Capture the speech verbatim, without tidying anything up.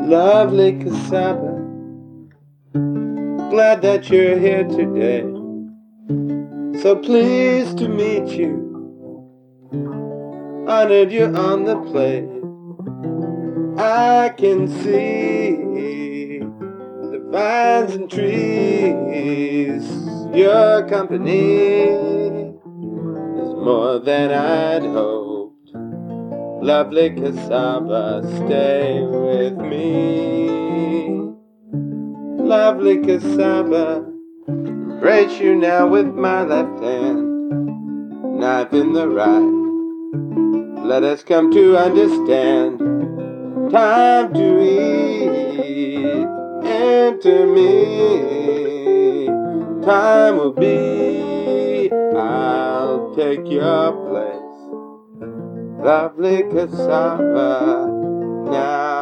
Lovely cassava, glad that you're here today. So pleased to meet you, honored you're on the plate. I can see the vines and trees. Your company is more than I'd hoped. Lovely cassava, stay with me. Lovely cassava, embrace you now with my left hand, knife in the right. Let us come to understand. Time to eat, enter me. Time will be, I'll take your place. Lovely cassava, now